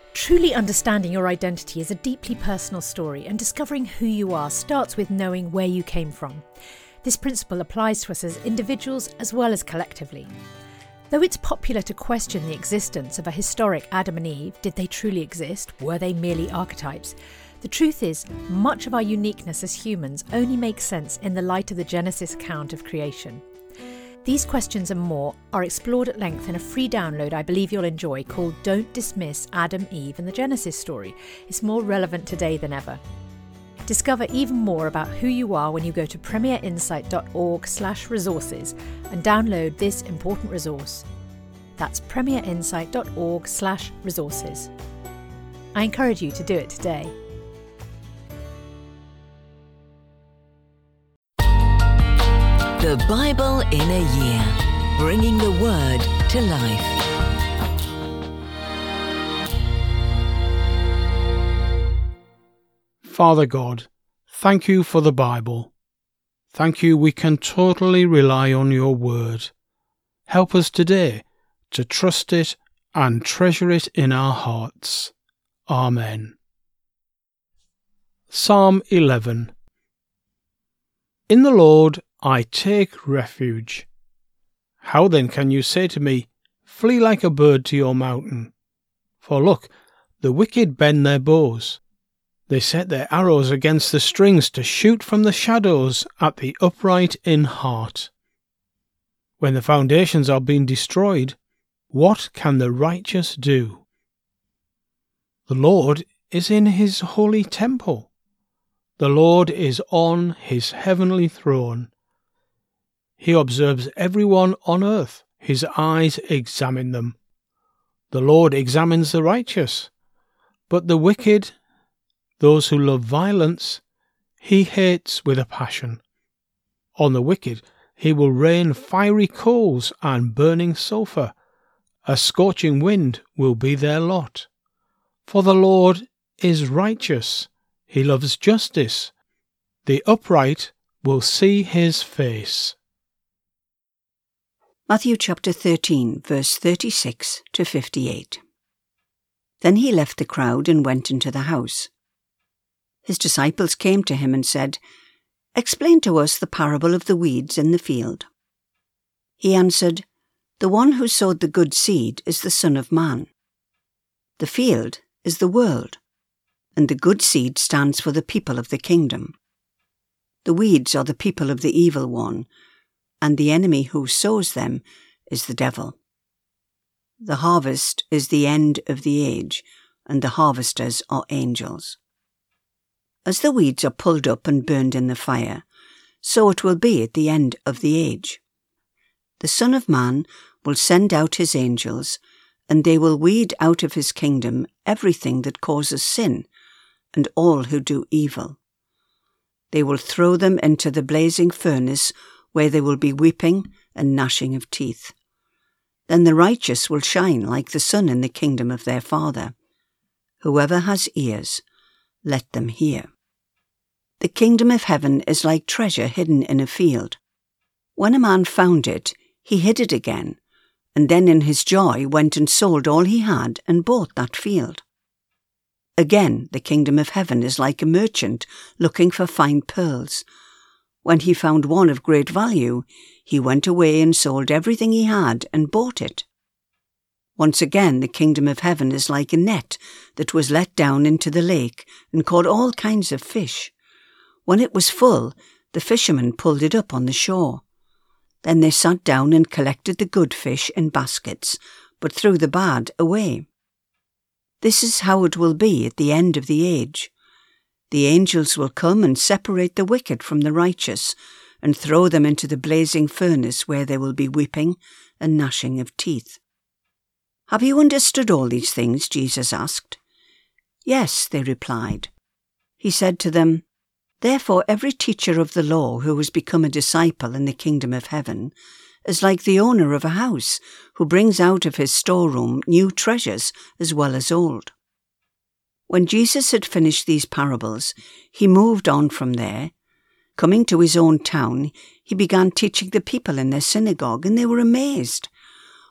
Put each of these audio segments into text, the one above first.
Truly understanding your identity is a deeply personal story, and discovering who you are starts with knowing where you came from. This principle applies to us as individuals as well as collectively. Though it's popular to question the existence of a historic Adam and Eve, did they truly exist? Were they merely archetypes? The truth is, much of our uniqueness as humans only makes sense in the light of the Genesis account of creation. These questions and more are explored at length in a free download I believe you'll enjoy called Don't Dismiss Adam, Eve and the Genesis Story. It's more relevant today than ever. Discover even more about who you are when you go to premierinsight.org/resources and download this important resource. That's premierinsight.org/resources. I encourage you to do it today. The Bible in a Year, bringing the Word to life. Father God, thank you for the Bible. Thank you we can totally rely on your Word. Help us today to trust it and treasure it in our hearts. Amen. Psalm 11. In the Lord I take refuge. How then can you say to me, flee like a bird to your mountain? For look, the wicked bend their bows. They set their arrows against the strings to shoot from the shadows at the upright in heart. When the foundations are being destroyed, what can the righteous do? The Lord is in his holy temple. The Lord is on his heavenly throne. He observes everyone on earth. His eyes examine them. The Lord examines the righteous, but the wicked, those who love violence, he hates with a passion. On the wicked he will rain fiery coals and burning sulphur. A scorching wind will be their lot. For the Lord is righteous. He loves justice. The upright will see his face. Matthew chapter 13, verse 36 to 58. Then he left the crowd and went into the house. His disciples came to him and said, "Explain to us the parable of the weeds in the field." He answered, "The one who sowed the good seed is the Son of Man. The field is the world, and the good seed stands for the people of the kingdom. The weeds are the people of the evil one, and the enemy who sows them is the devil. The harvest is the end of the age, and the harvesters are angels. As the weeds are pulled up and burned in the fire, so it will be at the end of the age. The Son of Man will send out his angels, and they will weed out of his kingdom everything that causes sin, and all who do evil. They will throw them into the blazing furnace, where there will be weeping and gnashing of teeth. Then the righteous will shine like the sun in the kingdom of their Father. Whoever has ears, let them hear. The kingdom of heaven is like treasure hidden in a field. When a man found it, he hid it again, and then in his joy went and sold all he had and bought that field. Again, the kingdom of heaven is like a merchant looking for fine pearls. When he found one of great value, he went away and sold everything he had and bought it. Once again, the kingdom of heaven is like a net that was let down into the lake and caught all kinds of fish. When it was full, the fishermen pulled it up on the shore. Then they sat down and collected the good fish in baskets, but threw the bad away. This is how it will be at the end of the age. The angels will come and separate the wicked from the righteous and throw them into the blazing furnace where there will be weeping and gnashing of teeth. "Have you understood all these things?" Jesus asked. "Yes," they replied. He said to them, "Therefore every teacher of the law who has become a disciple in the kingdom of heaven is like the owner of a house who brings out of his storeroom new treasures as well as old." When Jesus had finished these parables, he moved on from there. Coming to his own town, he began teaching the people in their synagogue, and they were amazed.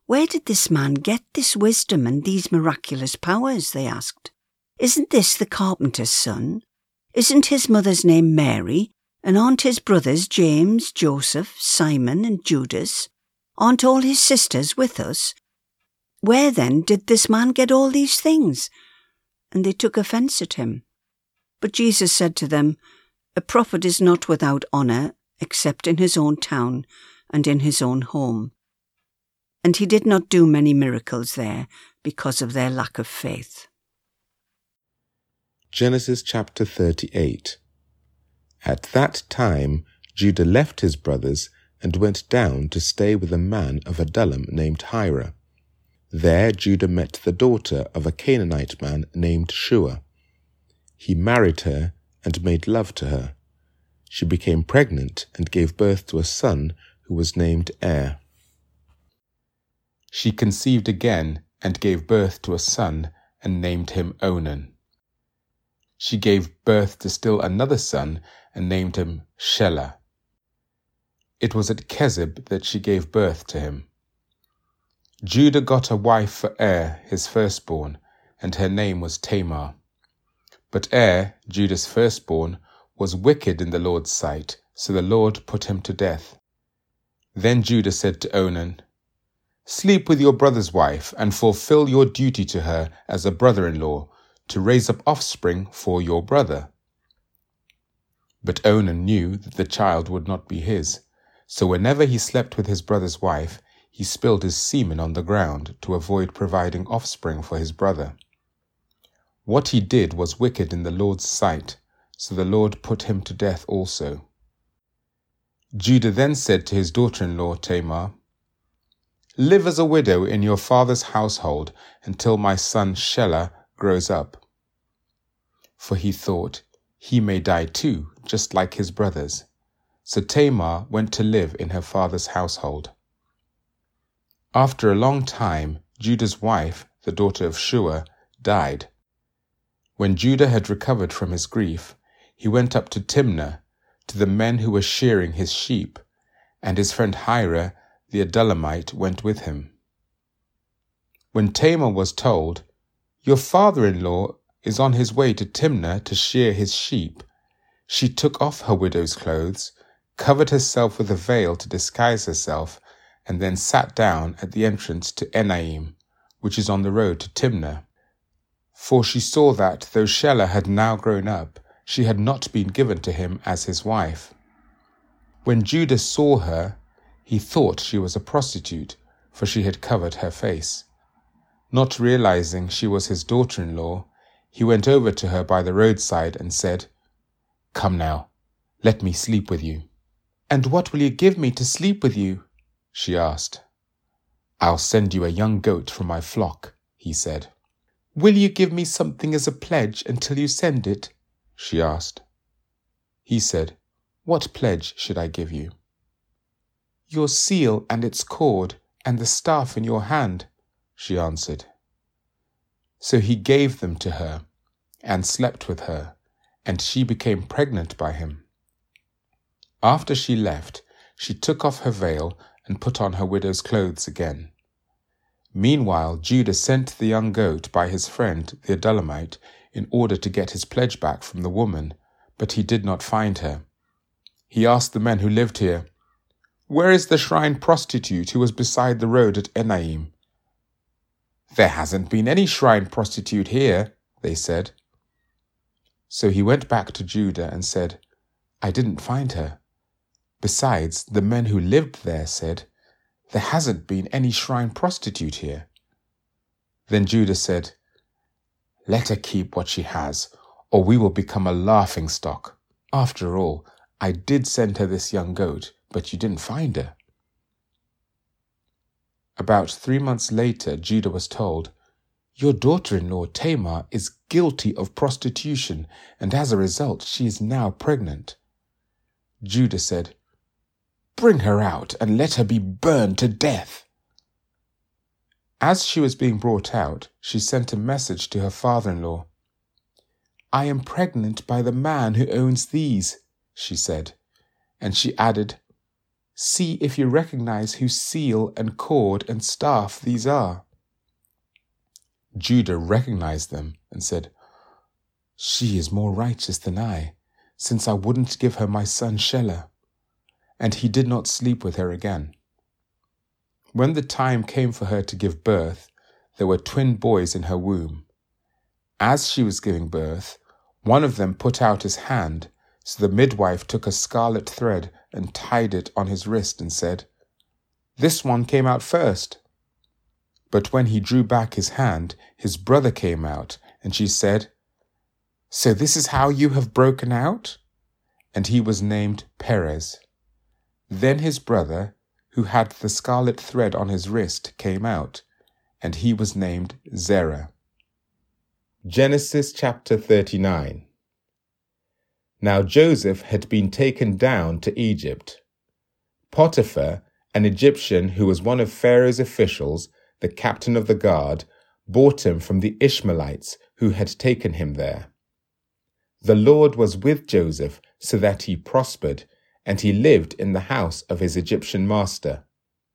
"Where did this man get this wisdom and these miraculous powers?" they asked. "Isn't this the carpenter's son? Isn't his mother's name Mary? And aren't his brothers James, Joseph, Simon, and Judas? Aren't all his sisters with us? Where then did this man get all these things?" And they took offence at him. But Jesus said to them, "A prophet is not without honour except in his own town and in his own home." And he did not do many miracles there because of their lack of faith. Genesis chapter 38. At that time Judah left his brothers and went down to stay with a man of Adullam named Hira. There Judah met the daughter of a Canaanite man named Shua. He married her and made love to her. She became pregnant and gave birth to a son who was named Er. She conceived again and gave birth to a son and named him Onan. She gave birth to still another son and named him Shelah. It was at Kezib that she gave birth to him. Judah got a wife for Er, his firstborn, and her name was Tamar. But Er, Judah's firstborn, was wicked in the Lord's sight, so the Lord put him to death. Then Judah said to Onan, "Sleep with your brother's wife and fulfill your duty to her as a brother-in-law, to raise up offspring for your brother." But Onan knew that the child would not be his, so whenever he slept with his brother's wife, he spilled his semen on the ground to avoid providing offspring for his brother. What he did was wicked in the Lord's sight, so the Lord put him to death also. Judah then said to his daughter-in-law Tamar, "Live as a widow in your father's household until my son Shelah grows up." For he thought, he may die too, just like his brothers. So Tamar went to live in her father's household. After a long time, Judah's wife, the daughter of Shua, died. When Judah had recovered from his grief, he went up to Timnah, to the men who were shearing his sheep, and his friend Hira, the Adullamite, went with him. When Tamar was told, "Your father-in-law is on his way to Timnah to shear his sheep," she took off her widow's clothes, covered herself with a veil to disguise herself, and then sat down at the entrance to Enaim, which is on the road to Timnah. For she saw that, though Shelah had now grown up, she had not been given to him as his wife. When Judah saw her, he thought she was a prostitute, for she had covered her face. Not realizing she was his daughter-in-law, he went over to her by the roadside and said, "Come now, let me sleep with you." "And what will you give me to sleep with you?" she asked. "I'll send you a young goat from my flock," he said. "Will you give me something as a pledge until you send it?" she asked. He said, "What pledge should I give you?" "Your seal and its cord, and the staff in your hand," she answered. So he gave them to her, and slept with her, and she became pregnant by him. After she left, she took off her veil and put on her widow's clothes again. Meanwhile, Judah sent the young goat by his friend the Adullamite in order to get his pledge back from the woman, but he did not find her. He asked the men who lived here, "Where is the shrine prostitute who was beside the road at Enaim?" "There hasn't been any shrine prostitute here," they said. So he went back to Judah and said, "I didn't find her. Besides, the men who lived there said, 'There hasn't been any shrine prostitute here.'" Then Judah said, "Let her keep what she has, or we will become a laughingstock. After all, I did send her this young goat, but you didn't find her." About 3 months later, Judah was told, "Your daughter-in-law Tamar is guilty of prostitution, and as a result she is now pregnant." Judah said, "Bring her out and let her be burned to death." As she was being brought out, she sent a message to her father-in-law. "I am pregnant by the man who owns these," she said, and she added, see if you recognize whose seal and cord and staff these are." Judah recognized them and said, "She is more righteous than I, since I wouldn't give her my son Shelah." And he did not sleep with her again. When the time came for her to give birth, there were twin boys in her womb. As she was giving birth, one of them put out his hand, so the midwife took a scarlet thread and tied it on his wrist and said, "This one came out first." But when he drew back his hand, his brother came out, and she said, "So this is how you have broken out?" And he was named Perez. Then his brother, who had the scarlet thread on his wrist, came out, and he was named Zerah. Genesis chapter 39. Now Joseph had been taken down to Egypt. Potiphar, an Egyptian who was one of Pharaoh's officials, the captain of the guard, bought him from the Ishmaelites who had taken him there. The Lord was with Joseph so that he prospered, and he lived in the house of his Egyptian master.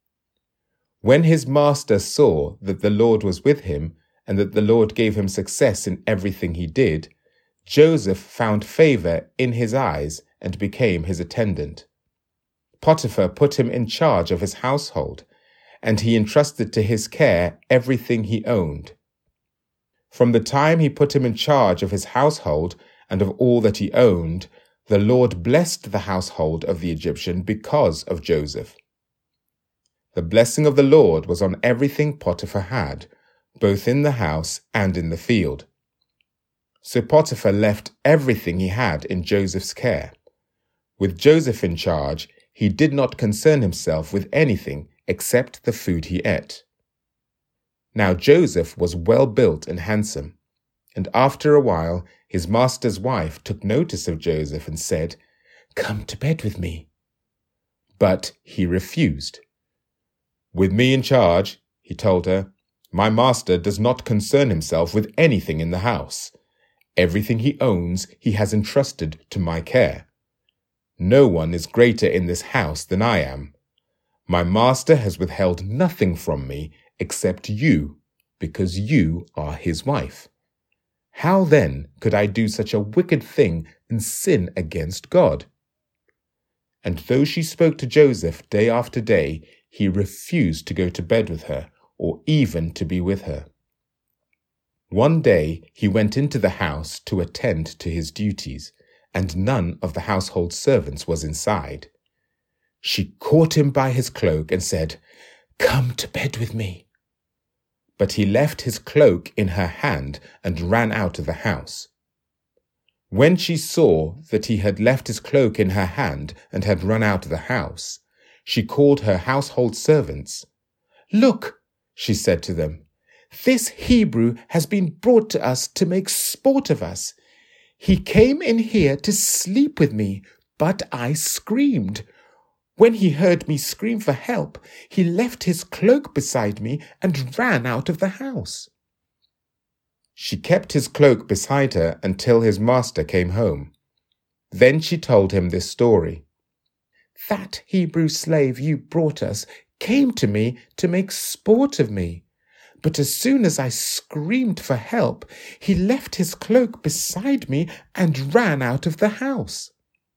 When his master saw that the Lord was with him, and that the Lord gave him success in everything he did, Joseph found favor in his eyes and became his attendant. Potiphar put him in charge of his household, and he entrusted to his care everything he owned. From the time he put him in charge of his household and of all that he owned, the Lord blessed the household of the Egyptian because of Joseph. The blessing of the Lord was on everything Potiphar had, both in the house and in the field. So Potiphar left everything he had in Joseph's care. With Joseph in charge, he did not concern himself with anything except the food he ate. Now Joseph was well built and handsome, and after a while his master's wife took notice of Joseph and said, "Come to bed with me." But he refused. "With me in charge," he told her, "my master does not concern himself with anything in the house. Everything he owns he has entrusted to my care. No one is greater in this house than I am. My master has withheld nothing from me except you, because you are his wife. How then could I do such a wicked thing and sin against God?" And though she spoke to Joseph day after day, he refused to go to bed with her or even to be with her. One day he went into the house to attend to his duties, and none of the household servants was inside. She caught him by his cloak and said, "Come to bed with me." But he left his cloak in her hand and ran out of the house. When she saw that he had left his cloak in her hand and had run out of the house, she called her household servants. "Look," she said to them, "this Hebrew has been brought to us to make sport of us. He came in here to sleep with me, but I screamed. When he heard me scream for help, he left his cloak beside me and ran out of the house." She kept his cloak beside her until his master came home. Then she told him this story. "That Hebrew slave you brought us came to me to make sport of me. But as soon as I screamed for help, he left his cloak beside me and ran out of the house."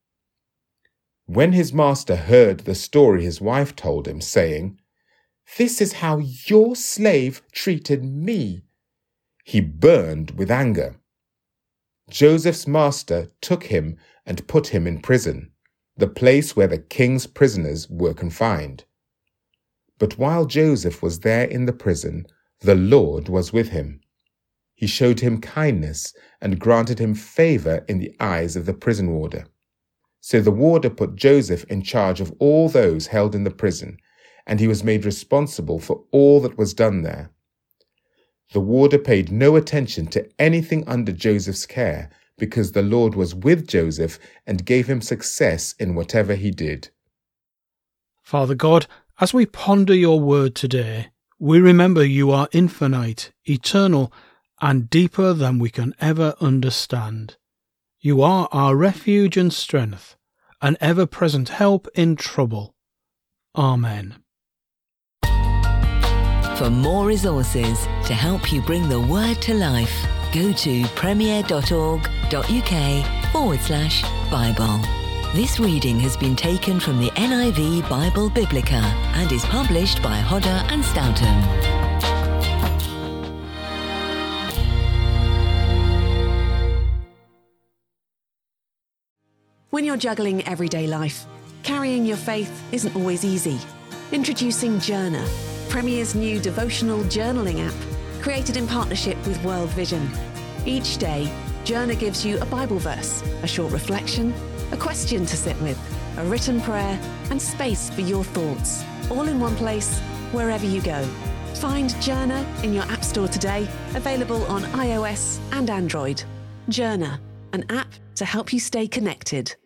When his master heard the story his wife told him, saying, "This is how your slave treated me," he burned with anger. Joseph's master took him and put him in prison, the place where the king's prisoners were confined. But while Joseph was there in the prison, the Lord was with him. He showed him kindness and granted him favor in the eyes of the prison warder. So the warder put Joseph in charge of all those held in the prison, and he was made responsible for all that was done there. The warder paid no attention to anything under Joseph's care, because the Lord was with Joseph and gave him success in whatever he did. Father God, as we ponder your word today, we remember you are infinite, eternal, and deeper than we can ever understand. You are our refuge and strength, an ever-present help in trouble. Amen. For more resources to help you bring the Word to life, go to premier.org.uk/Bible. This reading has been taken from the NIV Bible Biblica and is published by Hodder and Stoughton. When you're juggling everyday life, carrying your faith isn't always easy. Introducing Journer, Premier's new devotional journaling app, created in partnership with World Vision. Each day, Journer gives you a Bible verse, a short reflection, a question to sit with, a written prayer, and space for your thoughts, all in one place, wherever you go. Find Journer in your App Store today, available on iOS and Android. Journer, an app to help you stay connected.